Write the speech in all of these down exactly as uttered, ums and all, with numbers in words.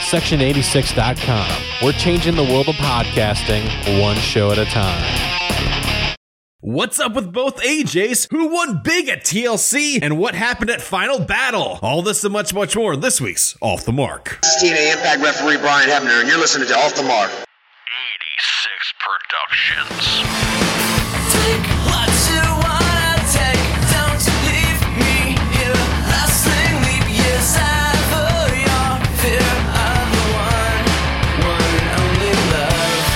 section eighty-six dot com. We're changing the world of podcasting one show at a time. What's up with both A Js? Who won big at T L C? And what happened at Final Battle? All this and much, much more this week's Off the Mark. This is T N A Impact referee Brian Hebner, and you're listening to Off the Mark. eighty-six Productions. Take what you wanna take. Don't leave me here. Lasting leap years ever. Your fear of the one, one and only love.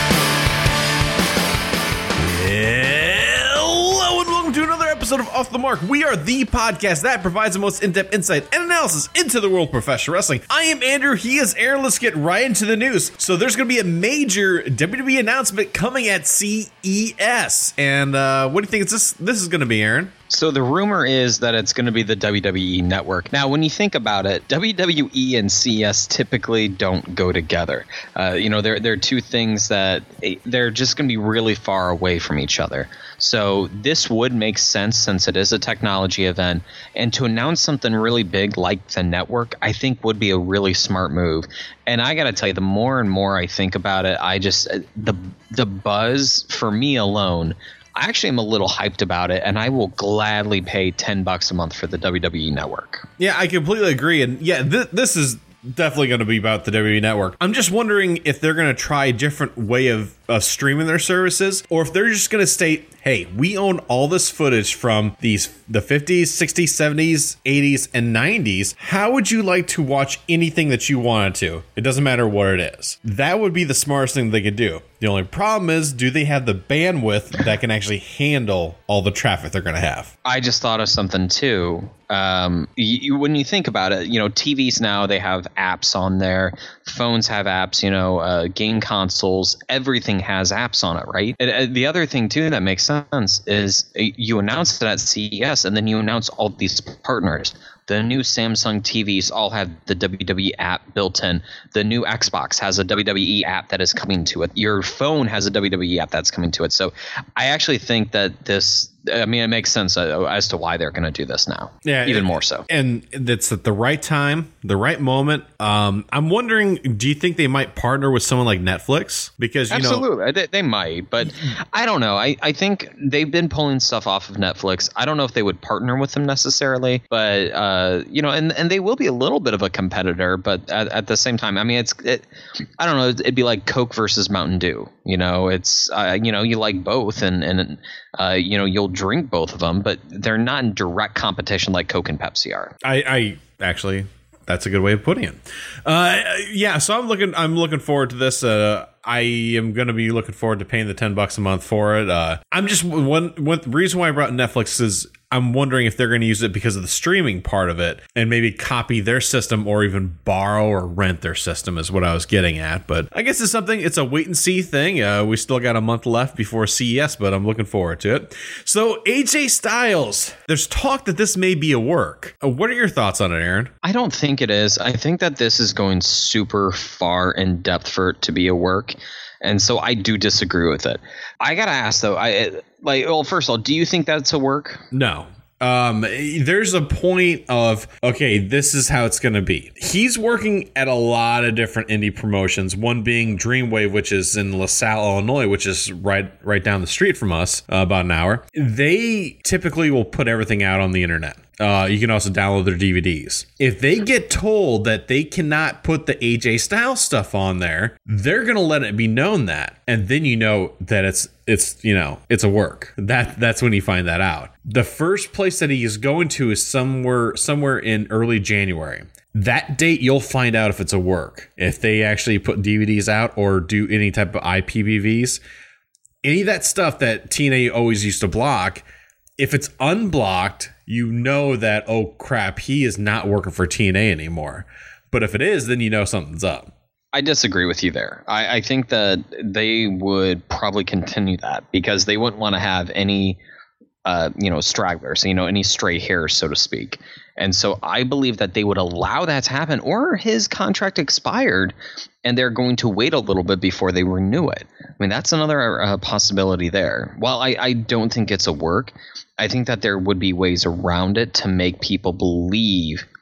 Hello and welcome to another episode of Off the Mark. We are the podcast that provides the most in-depth insight and analysis into the world of professional wrestling. I am Andrew. He is Aaron. Let's get right into the news. So there's going to be a major W W E announcement coming at C E S. And uh, what do you think this, this is going to be, Aaron? So the rumor is that it's going to be the W W E Network. Now, when you think about it, W W E and C E S typically don't go together. Uh, you know, they're, they're two things that they're just going to be really far away from each other. So this would make sense since it is a technology event. And to announce something really big like the network, I think would be a really smart move. And I got to tell you, the more and more I think about it, I just the the buzz for me alone, I actually am a little hyped about it, and I will gladly pay ten bucks a month for the W W E Network. Yeah, I completely agree. And yeah, th- this is definitely going to be about the W W E Network. I'm just wondering if they're going to try a different way of uh, streaming their services, or if they're just going to state, hey, we own all this footage from these the fifties, sixties, seventies, eighties, and nineties. How would you like to watch anything that you wanted to? It doesn't matter what it is. That would be the smartest thing they could do. The only problem is, do they have the bandwidth that can actually handle all the traffic they're going to have? I just thought of something too. Um, you, when you think about it, you know, T Vs now, they have apps on there. Phones have apps, you know, uh, game consoles, everything has apps on it, right? And, uh, the other thing too that makes sense is uh, you announce it at C E S and then you announce all these partners. The new Samsung T Vs all have the W W E app built in. The new Xbox has a W W E app that is coming to it. Your phone has a W W E app that's coming to it. So I actually think that this, I mean, it makes sense uh, as to why they're going to do this now. Yeah, even more so. And it's at the right time, the right moment. Um, I'm wondering, do you think they might partner with someone like Netflix? Because, you Absolutely. know, they, they might, but I don't know. I, I think they've been pulling stuff off of Netflix. I don't know if they would partner with them necessarily, but, uh, you know, and, and they will be a little bit of a competitor, but at, at the same time, I mean, it's, it, I don't know, it'd be like Coke versus Mountain Dew. You know, it's, uh, you know, you like both and, and uh, you know, you'll drink both of them, but they're not in direct competition like Coke and Pepsi are. I, I actually, that's a good way of putting it. Uh, yeah, so I'm looking, I'm looking forward to this. Uh, I am going to be looking forward to paying the ten bucks a month for it. Uh, I'm just one, one reason why I brought Netflix is I'm wondering if they're going to use it because of the streaming part of it and maybe copy their system or even borrow or rent their system is what I was getting at. But I guess it's something, it's a wait and see thing. Uh, we still got a month left before C E S, but I'm looking forward to it. So A J Styles, there's talk that this may be a work. Uh, what are your thoughts on it, Aaron? I don't think it is. I think that this is going super far in depth for it to be a work. And so I do disagree with it. I got to ask, though, I like, well, first of all, do you think that's a work? No. Um, there's a point of, okay, this is how it's going to be. He's working at a lot of different indie promotions, one being Dreamwave, which is in LaSalle, Illinois, which is right, right down the street from us, uh, about an hour. They typically will put everything out on the internet. Uh, you can also download their D V Ds. If they get told that they cannot put the A J Styles stuff on there, they're going to let it be known that. And then you know that it's, it's you know, it's a work. That That's when you find that out. The first place that he is going to is somewhere somewhere in early January. That date, you'll find out if it's a work. If they actually put D V Ds out or do any type of I P V Vs. Any of that stuff that T N A always used to block, if it's unblocked, you know that, oh crap, he is not working for T N A anymore. But if it is, then you know something's up. I disagree with you there. I, I think that they would probably continue that because they wouldn't want to have any, uh, you know, stragglers, you know, any stray hairs, so to speak. And so I believe that they would allow that to happen, or his contract expired and they're going to wait a little bit before they renew it. I mean, that's another uh, possibility there. While I, I don't think it's a work, I think that there would be ways around it to make people believe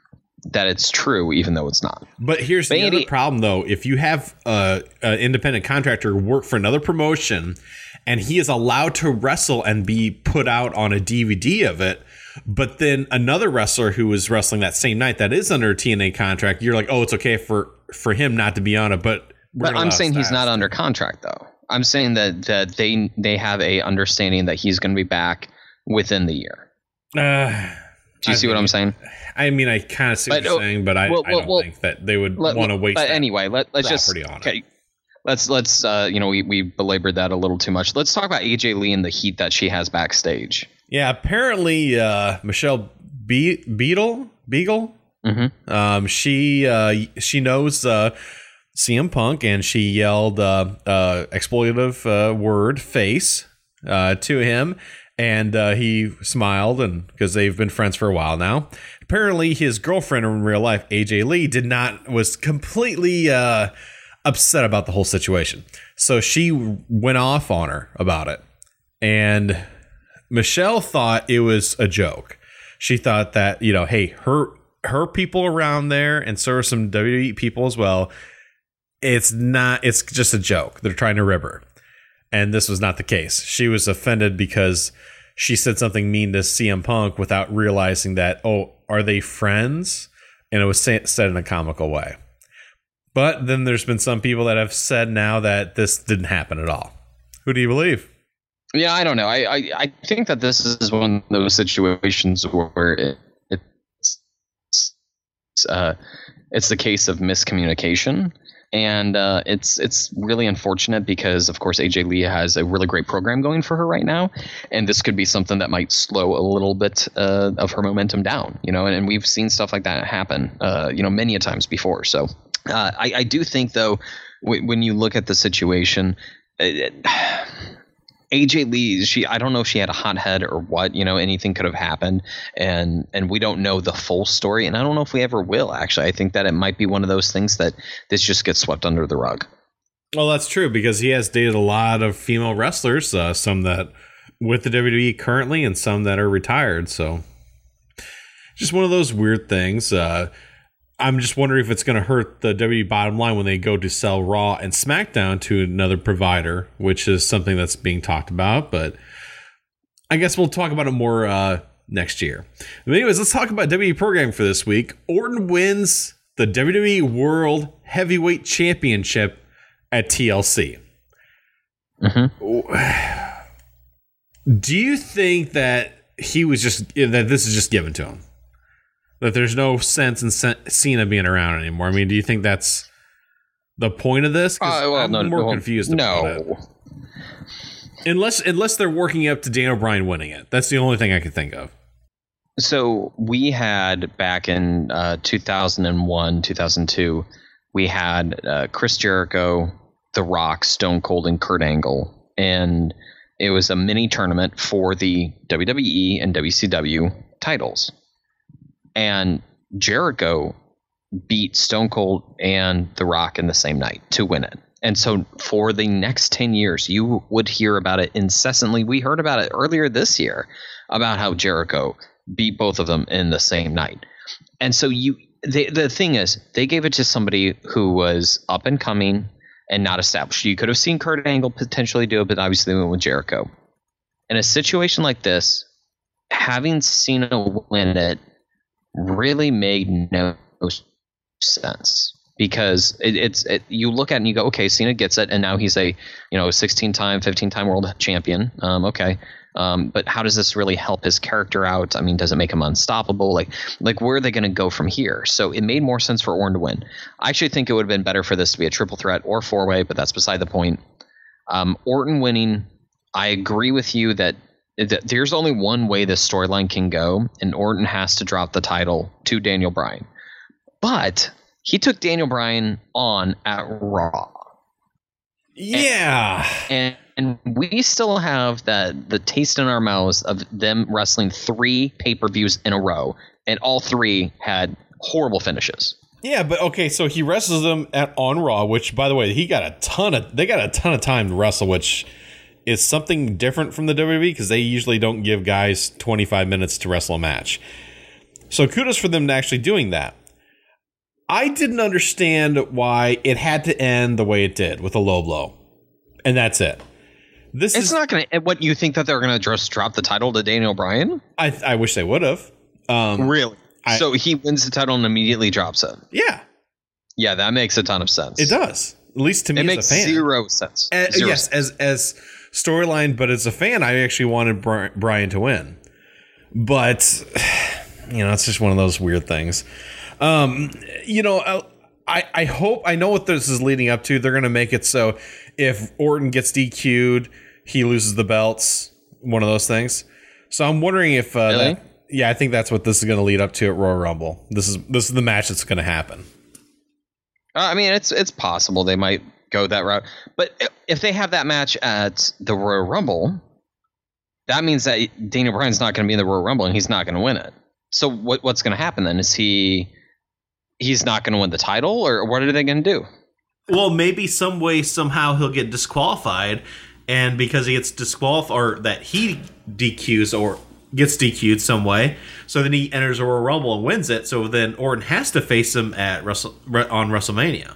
that it's true, even though it's not. But here's the Maybe- other problem, though. If you have a, an independent contractor work for another promotion and he is allowed to wrestle and be put out on a D V D of it, but then another wrestler who was wrestling that same night that is under a T N A contract, you're like, oh, it's okay for, for him not to be on it. But, we're But gonna I'm allow saying he's stats. not under contract, though. I'm saying that, that they they have a understanding that he's going to be back within the year. Uh, Do you I see what mean, I'm saying? I mean, I kind of see what But, you're uh, saying, but I, well, I don't well, think that they would Let- want to waste But that anyway, let, let's just property on it. okay. Let's let's uh, you know we, we belabored that a little too much. Let's talk about A J Lee and the heat that she has backstage. Yeah, apparently uh, Michelle Be- Beadle Beagle, Mm-hmm. um, she uh, she knows uh, C M Punk, and she yelled uh, uh, exploitative uh, word face uh, to him, and uh, he smiled, and because they've been friends for a while now. Apparently, his girlfriend in real life, A J Lee, did not was completely uh, upset about the whole situation, so she went off on her about it, and Michelle thought it was a joke. She thought that, you know, hey, her her people around there, and so are some W W E people as well. It's not. It's just a joke. They're trying to rib her, and this was not the case. She was offended because she said something mean to C M Punk without realizing that, oh, are they friends? And it was sa- said in a comical way. But then there's been some people that have said now that this didn't happen at all. Who do you believe? Yeah, I don't know. I, I, I think that this is one of those situations where it, it's uh, it's the case of miscommunication, and uh, it's it's really unfortunate because, of course, A J Lee has a really great program going for her right now, and this could be something that might slow a little bit uh, of her momentum down. You know, and, and we've seen stuff like that happen, uh, you know, many a times before. So uh, I, I do think, though, w- when you look at the situation. It, A J Lee, she I don't know if she had a hot head or what, you know, anything could have happened, and and we don't know the full story, and I don't know if we ever will, actually. I think that it might be one of those things that this just gets swept under the rug. Well, that's true, because he has dated a lot of female wrestlers, uh, some that with the W W E currently and some that are retired, so just one of those weird things. Uh, I'm just wondering if it's going to hurt the W W E bottom line when they go to sell Raw and SmackDown to another provider, which is something that's being talked about. But I guess we'll talk about it more uh, next year. But anyways, let's talk about W W E programming for this week. Orton wins the W W E World Heavyweight Championship at T L C. Mm-hmm. Do you think that he was just that this is just given to him? That there's no sense in Cena being around anymore. I mean, do you think that's the point of this? 'Cause Uh, well, I'm no, more well, confused about it. no. Unless unless they're working up to Daniel Bryan winning it. That's the only thing I can think of. So we had back in uh, two thousand one, two thousand two, we had uh, Chris Jericho, The Rock, Stone Cold, and Kurt Angle, and it was a mini tournament for the W W E and W C W titles. And Jericho beat Stone Cold and The Rock in the same night to win it. And so for the next ten years, you would hear about it incessantly. We heard about it earlier this year about how Jericho beat both of them in the same night. And so you, they, the thing is, they gave it to somebody who was up and coming and not established. You could have seen Kurt Angle potentially do it, but obviously they went with Jericho. In a situation like this, having Cena win it really made no sense, because it, it's it, you look at it and you go, okay, Cena gets it, and now he's a you know sixteen-time, fifteen-time world champion. Um, okay, um, but how does this really help his character out? I mean, does it make him unstoppable? Like, like where are they going to go from here? So it made more sense for Orton to win. I actually think it would have been better for this to be a triple threat or four way, but that's beside the point. Um, Orton winning, I agree with you that. There's only one way this storyline can go, and Orton has to drop the title to Daniel Bryan. But he took Daniel Bryan on at Raw. Yeah. And, and we still have that the taste in our mouths of them wrestling three pay-per-views in a row, and all three had horrible finishes. Yeah, but okay, so he wrestles them at on Raw, which, by the way, he got a ton of they got a ton of time to wrestle, which is something different from the W W E, because they usually don't give guys twenty-five minutes to wrestle a match. So kudos for them to actually doing that. I didn't understand why it had to end the way it did with a low blow. And that's it. This It's is not going to. What, you think that they're going to just drop the title to Daniel Bryan? I I wish they would have. Um, Really? I- So he wins the title and immediately drops it. yeah, Yeah, that makes a ton of sense. it does. At least to me It as makes a fan. zero sense. Uh, Zero yes, sense. as as storyline, but as a fan, I actually wanted Bri- Brian to win. But you know, it's just one of those weird things. Um, you know, I I hope I know what this is leading up to. They're going to make it so if Orton gets D Q'd, he loses the belts. One of those things. So I'm wondering if uh, Really? that, yeah, I think that's what this is going to lead up to at Royal Rumble. This is this is the match that's going to happen. Uh, I mean, it's it's possible they might go that route. But i- if they have that match at the Royal Rumble, that means that Daniel Bryan's not going to be in the Royal Rumble and he's not going to win it. So what what's going to happen then? Is he he's not going to win the title, or what are they going to do? Well, maybe some way, somehow he'll get disqualified, and because he gets disqualified, or that he D Qs or gets D Q'd some way, so then he enters a Royal Rumble and wins it. So then Orton has to face him at Wrestle on WrestleMania.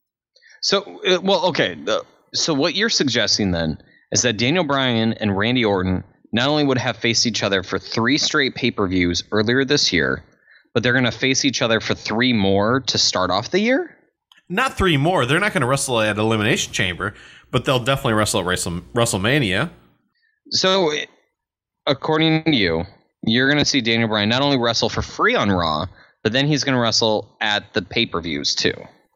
So, uh, well, okay. The, so what you're suggesting then is that Daniel Bryan and Randy Orton not only would have faced each other for three straight pay-per-views earlier this year, but they're going to face each other for three more to start off the year? Not three more. They're not going to wrestle at Elimination Chamber, but they'll definitely wrestle at Wrestle- WrestleMania. So, according to you, you're going to see Daniel Bryan not only wrestle for free on Raw, but then he's going to wrestle at the pay-per-views too.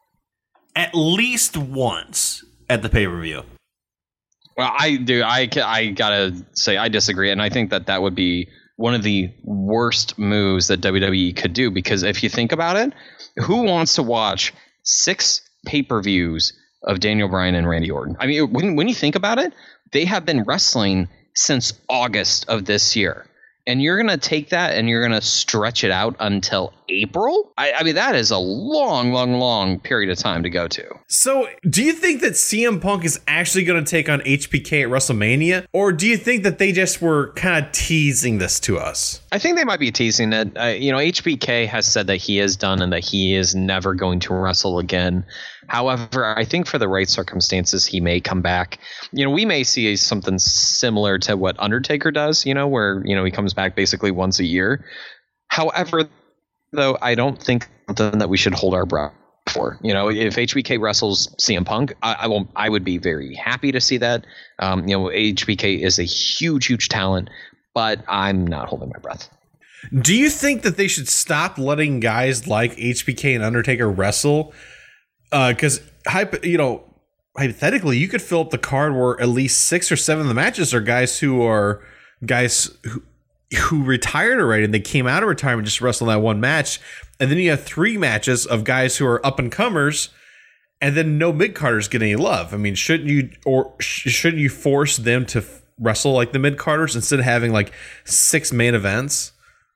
At least once at the pay-per-view. Well, I do. I, ca- I gotta say I disagree, and I think that that would be one of the worst moves that W W E could do. Because if you think about it, who wants to watch six pay-per-views of Daniel Bryan and Randy Orton? I mean, when when you think about it, they have been wrestling since August of this year. And you're going to take that and you're going to stretch it out until April? I, I mean, that is a long, long, long period of time to go to. So, do you think that C M Punk is actually going to take on H B K at WrestleMania? Or do you think that they just were kind of teasing this to us? I think they might be teasing it. Uh, you know, H B K has said that he is done and that he is never going to wrestle again. However, I think for the right circumstances, he may come back. You know, we may see something similar to what Undertaker does, you know, where, you know, he comes back basically once a year. However, though, I don't think something that we should hold our breath for. You know, if H B K wrestles C M Punk, I, I will. I would be very happy to see that. Um, you know, H B K is a huge, huge talent, but I'm not holding my breath. Do you think that they should stop letting guys like H B K and Undertaker wrestle? Because, uh, you know, hypothetically, you could fill up the card where at least six or seven of the matches are guys who are guys who, who retired already and they came out of retirement just wrestling that one match. And then you have three matches of guys who are up and comers, and then no mid carders get any love. I mean, shouldn't you or sh- shouldn't you force them to f- wrestle like the mid carders instead of having like six main events?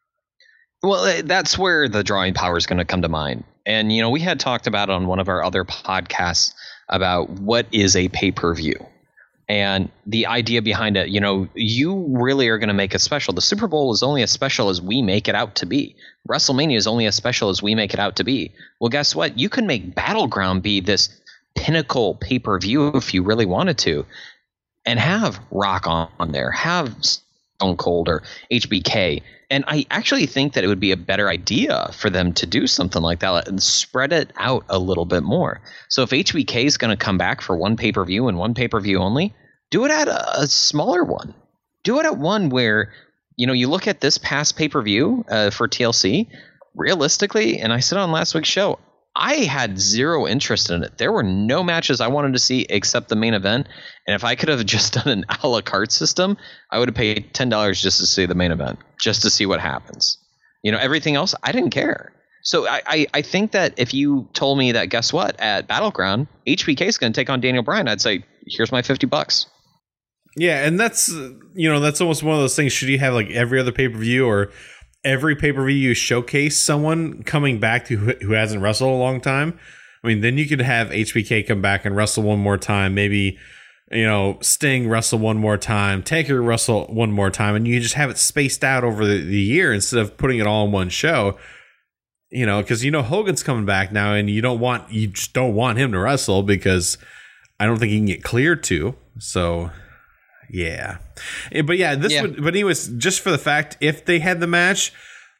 Well, that's where the drawing power is going to come to mind. And, you know, we had talked about on one of our other podcasts about what is a pay-per-view. And the idea behind it, you know, you really are going to make it special. The Super Bowl is only as special as we make it out to be. WrestleMania is only as special as we make it out to be. Well, guess what? You can make Battleground be this pinnacle pay-per-view if you really wanted to. And have Rock on, on there. Have Stone Cold or H B K. And I actually think that it would be a better idea for them to do something like that and spread it out a little bit more. So if H B K is going to come back for one pay-per-view and one pay-per-view only, do it at a, a smaller one. Do it at one where, you know, you look at this past pay-per-view uh, for T L C, realistically, and I said on last week's show, I had zero interest in it. There were no matches I wanted to see except the main event. And if I could have just done an a la carte system, I would have paid ten dollars just to see the main event, just to see what happens. You know, everything else, I didn't care. So I, I, I think that if you told me that, guess what, at Battleground, H B K is going to take on Daniel Bryan, I'd say, here's my fifty bucks. Yeah, and that's, you know, that's almost one of those things. Should you have like every other pay-per-view or every pay-per-view you showcase someone coming back to who, who hasn't wrestled a long time? I mean, then you could have H B K come back and wrestle one more time. Maybe, you know, Sting wrestle one more time, Taker wrestle one more time, and you just have it spaced out over the, the year instead of putting it all in one show. you know, because you know Hogan's coming back now, and you don't want you just don't want him to wrestle because I don't think he can get cleared to. So, yeah, Eh, but yeah, this Yeah. would. But anyways, just for the fact, if they had the match,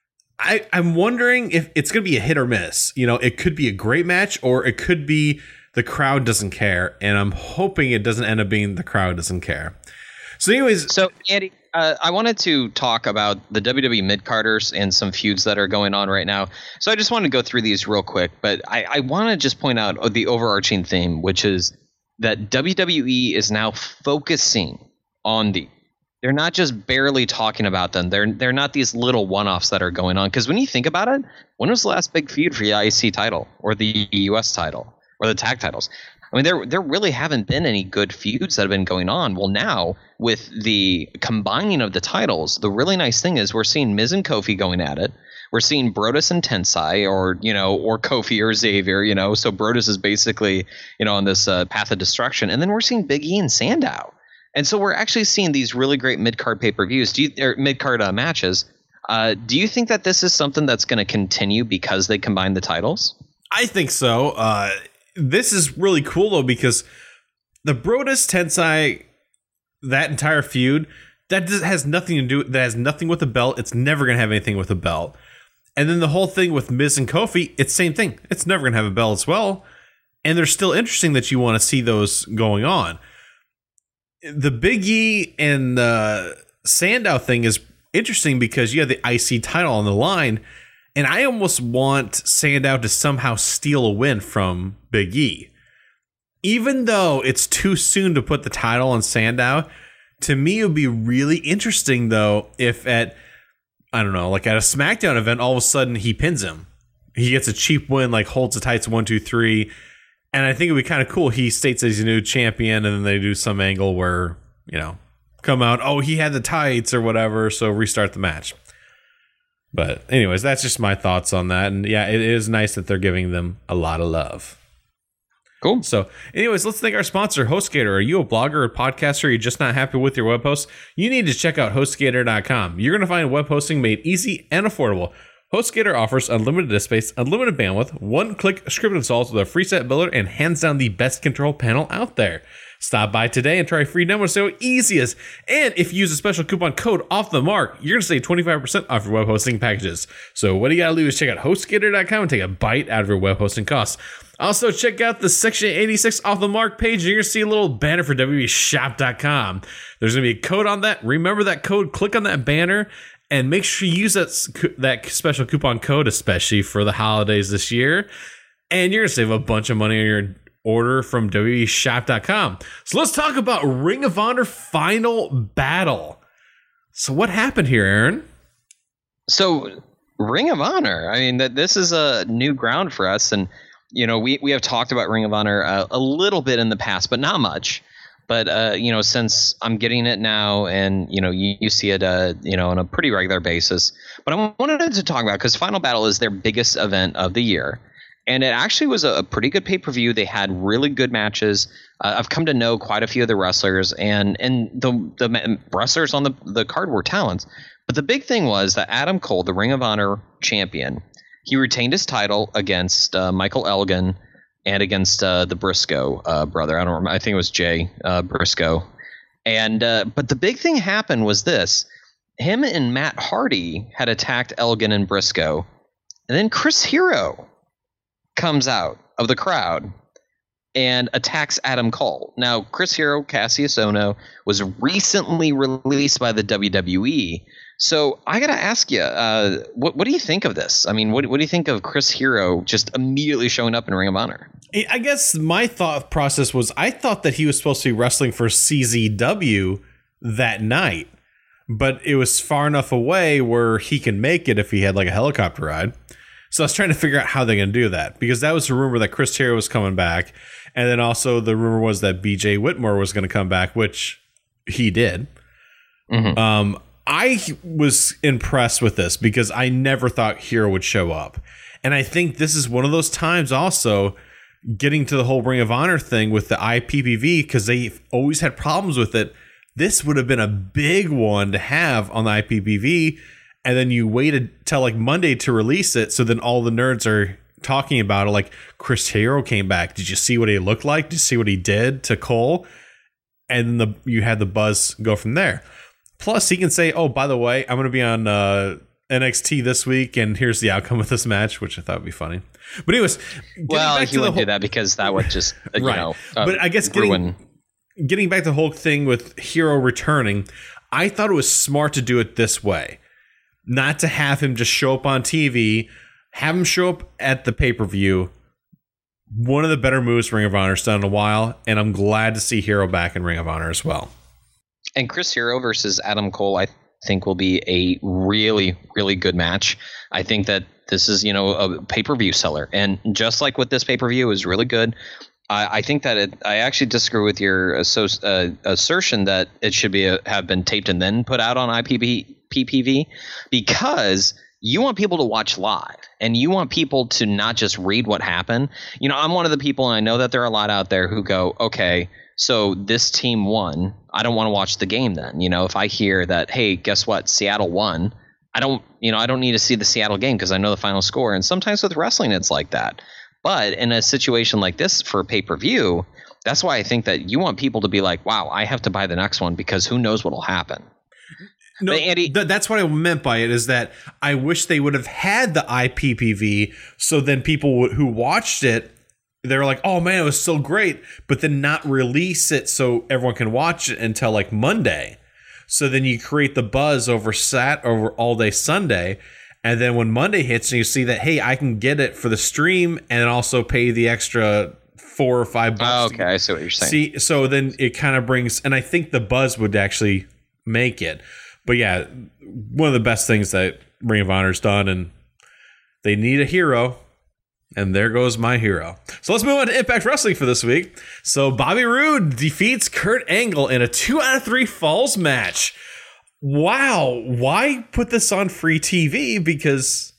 I I'm wondering if it's going to be a hit or miss. You know, it could be a great match, or it could be the crowd doesn't care, and I'm hoping it doesn't end up being the crowd doesn't care. So, anyways, So, Andy, uh, I wanted to talk about the W W E mid-carders and some feuds that are going on right now. So I just want to go through these real quick, but I, I want to just point out the overarching theme, which is that W W E is now focusing on the. They're not just barely talking about them. They're they're not these little one-offs that are going on. Because when you think about it, when was the last big feud for the I C title or the U S title or the tag titles? I mean, there there really haven't been any good feuds that have been going on. Well, now with the combining of the titles, the really nice thing is we're seeing Miz and Kofi going at it. We're seeing Brodus and Tensai, or you know, or Kofi or Xavier. You know, so Brodus is basically you know on this uh, path of destruction, and then we're seeing Big E and Sandow, and so we're actually seeing these really great mid card pay per views, do you, or mid card uh, matches. Uh, do you think that this is something that's going to continue because they combine the titles? I think so. Uh, this is really cool though, because the Brodus Tensai, that entire feud, that does, has nothing to do. That has nothing with the belt. It's never gonna have anything with the belt. And then the whole thing with Miz and Kofi, it's same thing. It's never gonna have a belt as well. And they're still interesting that you want to see those going on. The Big E and the Sandow thing is interesting because you have the I C title on the line. And I almost want Sandow to somehow steal a win from Big E. Even though it's too soon to put the title on Sandow, to me it would be really interesting, though, if at, I don't know, like at a SmackDown event, all of a sudden he pins him. He gets a cheap win, like holds the tights one, two, three. And I think it would be kind of cool. He states that he's a new champion, and then they do some angle where, you know, come out, oh, he had the tights or whatever, so restart the match. But anyways, that's just my thoughts on that. And yeah, it is nice that they're giving them a lot of love. Cool. So anyways, let's thank our sponsor, HostGator. Are you a blogger or podcaster? Are you just not happy with your web hosts? You need to check out HostGator dot com. You're going to find web hosting made easy and affordable. HostGator offers unlimited disk space, unlimited bandwidth, one-click script installs with a free set builder, and hands down the best control panel out there. Stop by today and try a free demo so easy as. And if you use a special coupon code off the mark, you're going to save twenty-five percent off your web hosting packages. So what you got to do is check out HostGator dot com and take a bite out of your web hosting costs. Also, check out the Section eighty-six off the mark page. You're going to see a little banner for W W E shop dot com. There's going to be a code on that. Remember that code. Click on that banner and make sure you use that, that special coupon code, especially for the holidays this year. And you're going to save a bunch of money on your order from W W E shop dot com. So let's talk about Ring of Honor Final Battle. So what happened here, Aaron? So Ring of Honor, I mean, that this is a new ground for us. And, you know, we, we have talked about Ring of Honor uh, a little bit in the past, but not much. But, uh, you know, since I'm getting it now and, you know, you, you see it, uh, you know, on a pretty regular basis. But I wanted to talk about, because Final Battle is their biggest event of the year. And it actually was a pretty good pay-per-view. They had really good matches. Uh, I've come to know quite a few of the wrestlers, and and the the wrestlers on the, the card were talents. But the big thing was that Adam Cole, the Ring of Honor champion, he retained his title against uh, Michael Elgin and against uh, the Briscoe uh, brother. I don't remember. I think it was Jay uh, Briscoe. And uh, but the big thing happened was this: him and Matt Hardy had attacked Elgin and Briscoe, and then Chris Hero comes out of the crowd and attacks Adam Cole. Now, Chris Hero, Cassius Ohno, was recently released by the W W E. So I got to ask you, uh, what, what do you think of this? I mean, what, what do you think of Chris Hero just immediately showing up in Ring of Honor? I guess my thought process was I thought that he was supposed to be wrestling for C Z W that night, but it was far enough away where he can make it if he had like a helicopter ride. So I was trying to figure out how they're going to do that, because that was a rumor that Chris Hero was coming back. And then also the rumor was that B J Whitmore was going to come back, which he did. Mm-hmm. Um, I was impressed with this because I never thought Hero would show up. And I think this is one of those times also getting to the whole Ring of Honor thing with the I P P V, because they've always had problems with it. This would have been a big one to have on the I P P V. and then you waited till like Monday to release it, so then all the nerds are talking about it. Like, Chris Hero came back. Did you see what he looked like? Did you see what he did to Cole? And the you had the buzz go from there. Plus, he can say, "Oh, by the way, I'm going to be on uh, N X T this week, and here's the outcome of this match," which I thought would be funny. But anyways, well, back he to the wouldn't whole, do that because that would just uh, you right. know. Uh, but I guess getting ruin. getting back to the whole thing with Hero returning, I thought it was smart to do it this way, not to have him just show up on T V, have him show up at the pay per view. One of the better moves Ring of Honor's done in a while, and I'm glad to see Hero back in Ring of Honor as well. And Chris Hero versus Adam Cole, I think, will be a really, really good match. I think that this is, you know, a pay-per-view seller. And just like with this pay-per-view is really good, I, I think that it, I actually disagree with your associ- uh, assertion that it should be a, have been taped and then put out on I P P V, because you want people to watch live, and you want people to not just read what happened. You know, I'm one of the people, and I know that there are a lot out there who go, okay, so this team won. I don't want to watch the game then. You know, if I hear that, hey, guess what? Seattle won. I don't, you know, I don't need to see the Seattle game because I know the final score. And sometimes with wrestling, it's like that. But in a situation like this for a pay-per-view, that's why I think that you want people to be like, wow, I have to buy the next one because who knows what will happen. No, But Andy, th- that's what I meant by it, is that I wish they would have had the I P P V, so then people w- who watched it, they're like, oh man, it was so great, but then not release it so everyone can watch it until like Monday. So then you create the buzz over sat over all day Sunday, and then when Monday hits and you see that, hey, I can get it for the stream and also pay the extra four or five bucks. oh, okay, I see what you're saying. See, so then it kind of brings, and I think the buzz would actually make it. But yeah, one of the best things that Ring of Honor's done, and they need a hero, and there goes my hero. So let's move on to Impact Wrestling for this week. So Bobby Roode defeats Kurt Angle in a two out of three falls match. Wow, why put this on free T V? Because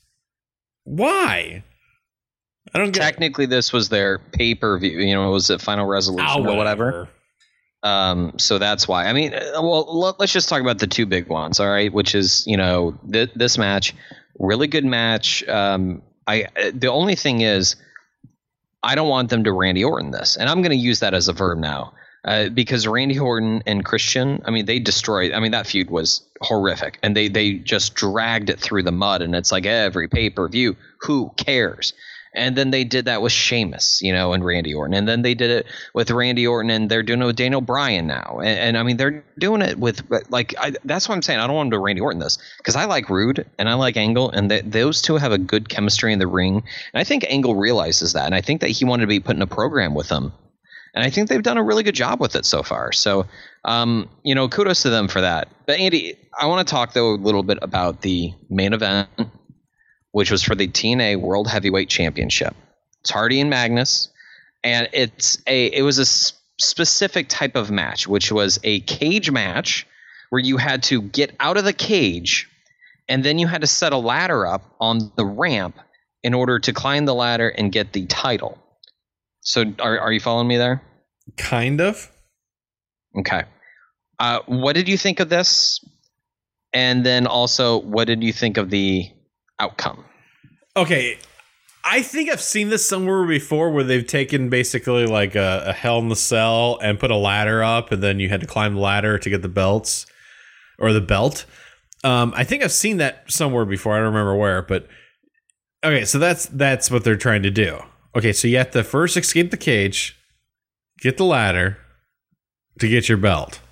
why? I don't get. Technically, this was their pay-per-view. You know, it was a Final Resolution Oh, or whatever. Um, so that's why. I mean, uh, well, let, let's just talk about the two big ones, all right? Which is, you know, th- this match, really good match. Um, I uh, the only thing is, I don't want them to Randy Orton this, and I'm going to use that as a verb now, uh, because Randy Orton and Christian, I mean, they destroyed. I mean, that feud was horrific, and they they just dragged it through the mud, and it's like every pay per view, who cares? And then they did that with Sheamus, you know, and Randy Orton. And then they did it with Randy Orton, and they're doing it with Daniel Bryan now. And, and I mean, they're doing it with, like, I, that's what I'm saying. I don't want them to Randy Orton this, because I like Rude and I like Angle, and they, those two have a good chemistry in the ring. And I think Angle realizes that. And I think that he wanted to be put in a program with them. And I think they've done a really good job with it so far. So, um, you know, kudos to them for that. But Andy, I want to talk, though, a little bit about the main event, which was for the T N A World Heavyweight Championship. It's Hardy and Magnus, and it's a it was a s- specific type of match, which was a cage match where you had to get out of the cage, and then you had to set a ladder up on the ramp in order to climb the ladder and get the title. So, are are you following me there? Kind of. Okay. Uh, what did you think of this? And then also, what did you think of the outcome? Okay, I think I've seen this somewhere before where they've taken basically like a, a Hell in the Cell and put a ladder up, and then you had to climb the ladder to get the belts or the belt. Um, I think I've seen that somewhere before. I don't remember where, but okay, so that's that's what they're trying to do. Okay, so you have to first escape the cage, get the ladder to get your belt.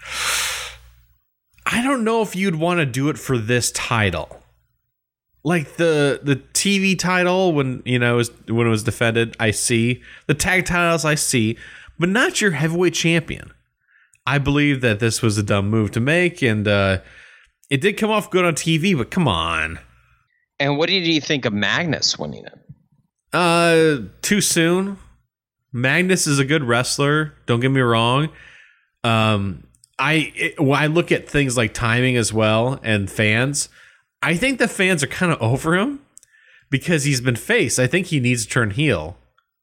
I don't know if you'd want to do it for this title. Like the the T V title when you know it was, when it was defended, I see the tag titles, I see, but not your heavyweight champion. I believe that this was a dumb move to make, and uh, it did come off good on T V. But come on, And what did you think of Magnus winning it? uh, too soon. Magnus is a good wrestler. Don't get me wrong. Um, I it, when I look at things like timing as well and fans. I think the fans are kind of over him because he's been face. I think he needs to turn heel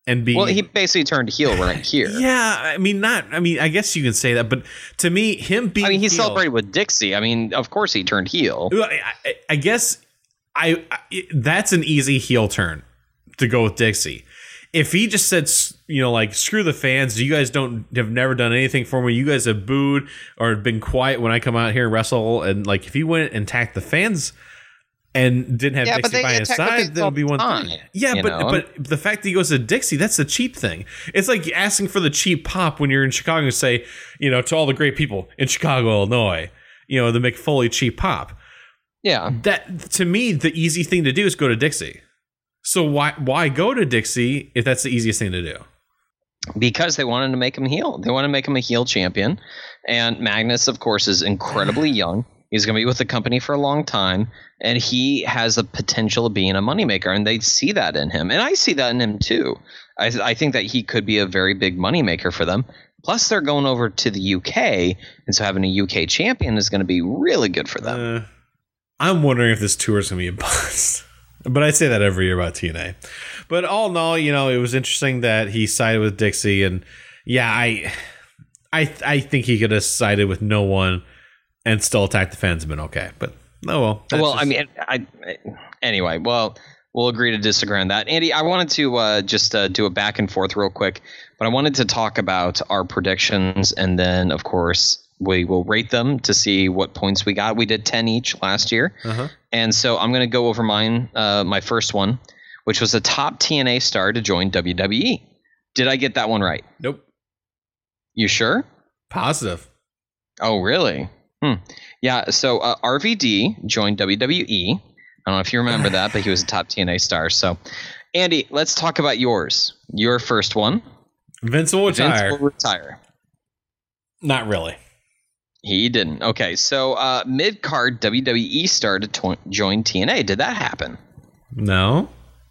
and be Well, he basically turned heel right here. yeah. I mean, not. I mean, I guess you can say that, but to me, him being I mean, he heel, celebrated with Dixie. I mean, of course he turned heel. Well, I, I, I guess I, I that's an easy heel turn to go with Dixie. If he just said, you know, like, screw the fans, you guys don't have never done anything for me. You guys have booed or been quiet when I come out here and wrestle. And like, if he went and attacked the fans and didn't have Yeah, but Dixie they by his attack the side, fans that all would be the one time, thing. Yeah, you but know? but the fact that he goes to Dixie, that's the cheap thing. It's like asking for the cheap pop when you're in Chicago and say, you know, to all the great people in Chicago, Illinois, you know, the McFoley cheap pop. Yeah. That, to me, the easy thing to do is go to Dixie. So why why go to Dixie if that's the easiest thing to do? Because they wanted to make him heel. They want to make him a heel champion. And Magnus, of course, is incredibly young. He's going to be with the company for a long time. And he has the potential of being a moneymaker. And they see that in him. And I see that in him, too. I, I think that he could be a very big moneymaker for them. Plus, they're going over to the U K. And so having a U K champion is going to be really good for them. Uh, I'm wondering if this tour is going to be a bust. But I say that every year about T N A. But all in all, you know, it was interesting that he sided with Dixie. And yeah, I I, I think he could have sided with no one and still attacked the fans and been okay. But oh well. That's Well, just- I mean, I, I anyway. Well, we'll agree to disagree on that. Andy, I wanted to uh, just uh, do a back and forth real quick, but I wanted to talk about our predictions, and then, of course, we will rate them to see what points we got. We did ten each last year, Uh-huh. and so I'm going to go over mine. Uh, my first one, which was a top T N A star to join W W E. Did I get that one right? Nope. You sure? Positive. Oh, really? Hmm. Yeah, so uh, R V D joined W W E. I don't know if you remember that, but he was a top T N A star. So, Andy, let's talk about yours. Your first one. Vince will retire. Vince will retire. Not really. He didn't. Okay, so uh, mid-card W W E star to to- join T N A. Did that happen? No.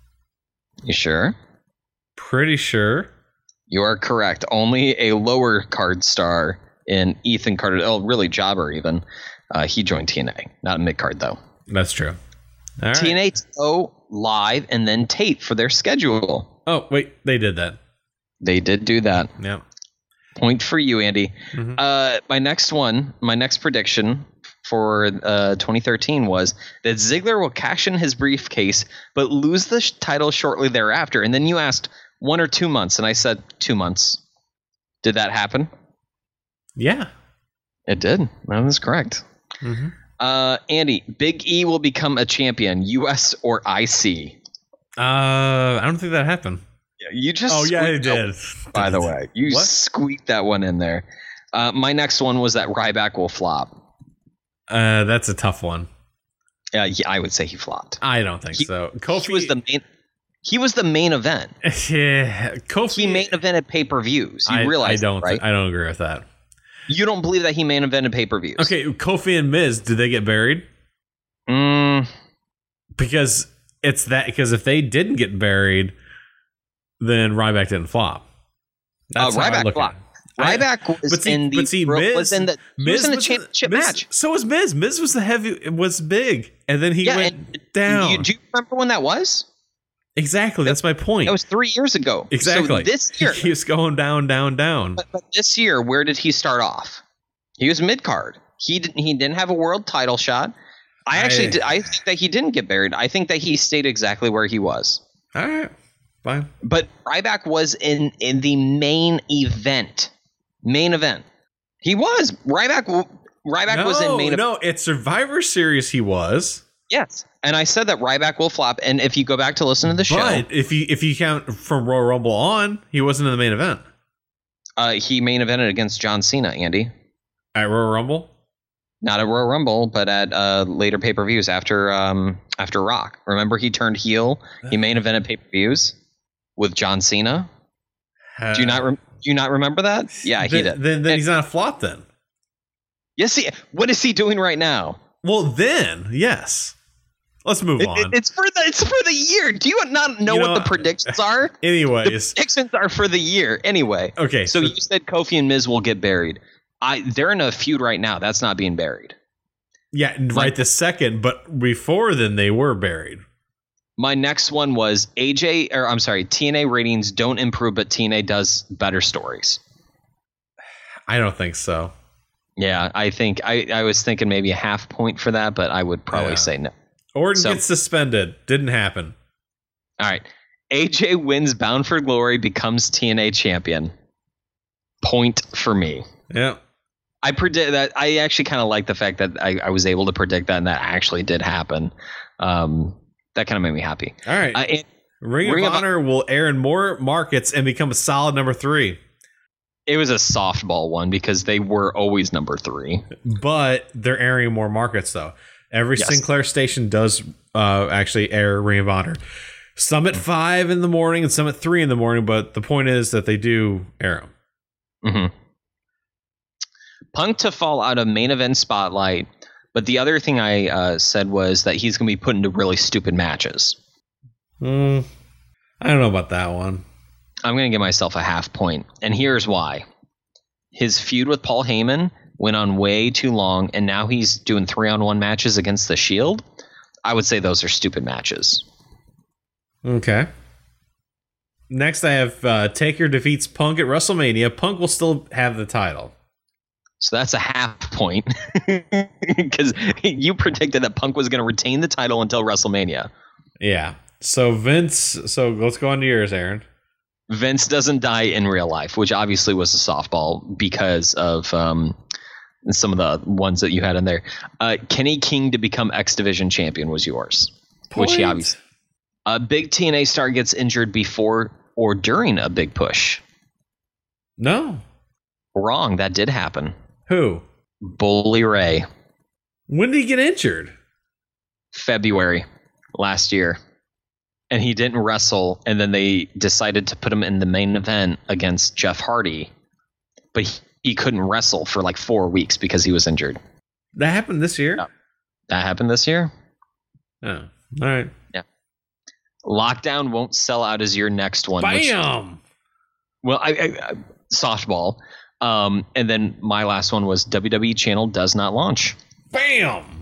You sure? Pretty sure. You are correct. Only a lower card star in Ethan Carter. Oh, really, Jobber even. Uh, he joined T N A. Not mid-card, though. That's true. All right. T N A go live and then tape for their schedule. Oh, wait. They did that. They did do that. Yeah. Point for you, Andy. Mhm. Uh, my next one, my next prediction for uh, twenty thirteen was that Ziggler will cash in his briefcase but lose the sh- title shortly thereafter. And then you asked one or two months, and I said two months. Did that happen? Yeah. It did. That was correct. Mhm. Uh, Andy, Big E will become a champion, U S or I C. Uh, I don't think that happened. You just Oh, yeah, it squeaked that did. one, by the way, you What? squeaked that one in there. Uh, my next one was that Ryback will flop. Uh, that's a tough one. Uh, yeah, I would say he flopped. I don't think He- so. Kofi He was the main. He was the main event. yeah, Kofi. He main evented pay per views. You I, realize I don't. that, right? I don't agree with that. You don't believe that he main evented pay per views. Okay, Kofi and Miz, did they get buried? Mm, Because it's that. Because if they didn't get buried, then Ryback didn't flop. uh, how I Ryback look at flopped. it. I- Ryback was but see, in the. but see, bro- Miz was in the. He Miz was in the was championship Miz- match. So was Miz. Miz was the heavy. Was big, and then he Yeah, went and down. You, do you remember when that was? exactly. That's my point. That was three years ago. exactly. So this year, he keeps going down, down, down. but, but this year, where did he start off? He was mid card. He didn't. He didn't have a world title shot. I actually. I- did, I think that he didn't get buried. I think that he stayed exactly where he was. All right, fine. But Ryback was in in the main event. Main event. He was Ryback. w- Ryback no, was in main event. no, it's Survivor Series. He was. Yes, and I said that Ryback will flop. And if you go back to listen to the show, But if you if you count from Royal Rumble on, he wasn't in the main event uh, he main evented against John Cena. Andy, at Royal Rumble. not at Royal Rumble, but at uh, later pay per views after um, after Rock. Remember, he turned heel. He main evented pay per views with John Cena. Do you not? Rem- do you not remember that? Yeah, he then, did. Then, then And- he's not a flop. Then. Yes, he. What is he doing right now? Well, then yes. Let's move It- on. it- it's for the it's for the year. Do you not know You what know, the predictions are? The Anyways, predictions are for the year anyway. okay. So you said Kofi and Miz will get buried. I they're in a feud right now. That's not being buried. yeah, right this second, but before then they were buried. My next one was A J, or I'm sorry, T N A ratings don't improve, but T N A does better stories. I don't think so. Yeah, I think I, I was thinking maybe a half point for that, but I would probably Yeah. say no. Orton So- gets suspended. Didn't happen. All right. A J wins Bound for Glory, becomes T N A champion. Point for me. Yeah. I predict that. I actually kind of like the fact that I, I was able to predict that, and that actually did happen. Um, that kind of made me happy. All right. Uh, and Ring, Ring of of Honor will air in more markets and become a solid number three. it was a softball one because they were always number three. But they're airing more markets, though. Every Yes. Sinclair station does uh, actually air Ring of Honor. Some at five in the morning and some at three in the morning, but the point is that they do air them. Mm-hmm. Punk to fall out of main event spotlight, but the other thing I uh, said was that he's going to be put into really stupid matches. Mm, I don't know about that one. I'm going to give myself a half point, and here's why. His feud with Paul Heyman went on way too long, and now he's doing three-on-one matches against The Shield. I would say those are stupid matches. Okay. Next, I have uh, Taker defeats Punk at WrestleMania. Punk will still have the title. So that's a half point because you predicted that Punk was going to retain the title until WrestleMania. Yeah. So Vince, so let's go on to yours, Aaron. Vince doesn't die in real life, which obviously was a softball because of um, some of the ones that you had in there. Uh, Kenny King to become X Division champion was yours, which he Point. obviously. A big T N A star gets injured before or during a big push. No. Wrong. That did happen. Who? Bully Ray, When did he get injured? February last year. And he didn't wrestle, and then they decided to put him in the main event against Jeff Hardy. But he, he couldn't wrestle for like four weeks because he was injured. That happened this year? No. That happened this year. Oh. All right. Lockdown won't sell out as your next one. which- Bam! well, I, I, I softball. Um, and then my last one was W W E channel does not launch. Bam!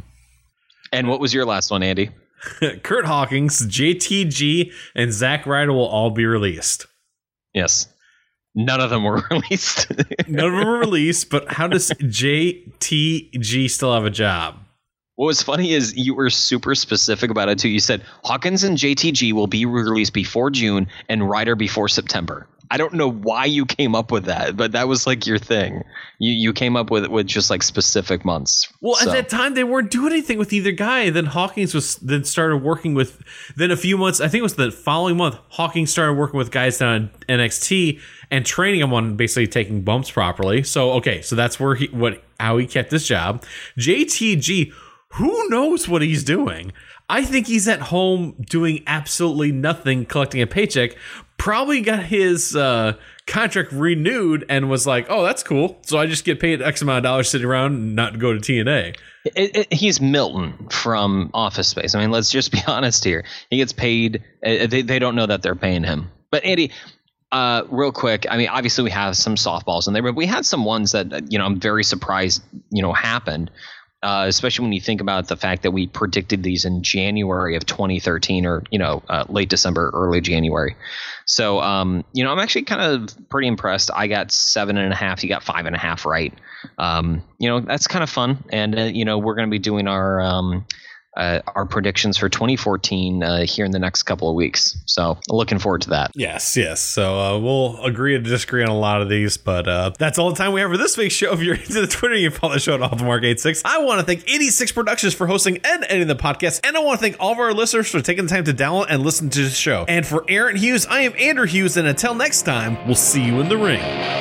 And what was your last one, Andy? Kurt Hawkins, J T G, and Zack Ryder will all be released. Yes. None of them were released. None of them were released, but how does J T G still have a job? What was funny is you were super specific about it too. You said Hawkins and J T G will be released before June and Ryder before September. I don't know why you came up with that, but that was like your thing. You you came up with with just like specific months. Well, So- at that time they weren't doing anything with either guy. Then Hawkins was then started working with. Then a few months, I think it was the following month, Hawkins started working with guys down at N X T and training them on basically taking bumps properly. So okay, so that's where he what how he kept his job. J T G, who knows what he's doing? I think he's at home doing absolutely nothing, collecting a paycheck. Probably got his uh, contract renewed and was like, "Oh, that's cool. So I just get paid X amount of dollars sitting around and not go to T N A." It, it, he's Milton from Office Space. I mean, let's just be honest here. He gets paid. Uh, they, they don't know that they're paying him. But Andy, uh, real quick, I mean, obviously we have some softballs in there, but we had some ones that, you know, I'm very surprised, you know, happened. Uh, especially when you think about the fact that we predicted these in January of twenty thirteen or, you know, uh, late December, early January. So, um, you know, I'm actually kind of pretty impressed. I got seven and a half. You got five and a half right. Um, you know, that's kind of fun. And, uh, you know, we're going to be doing our um, uh, our predictions for twenty fourteen uh, here in the next couple of weeks. So looking forward to that. Yes, yes. So uh, we'll agree to disagree on a lot of these, but uh, that's all the time we have for this week's show. If you're into the Twitter, you can follow the show at Off the Mark eighty-six. I want to thank eighty-six Productions for hosting and editing the podcast, and I want to thank all of our listeners for taking the time to download and listen to the show. And for Aaron Hughes, I am Andrew Hughes, and until next time, we'll see you in the ring.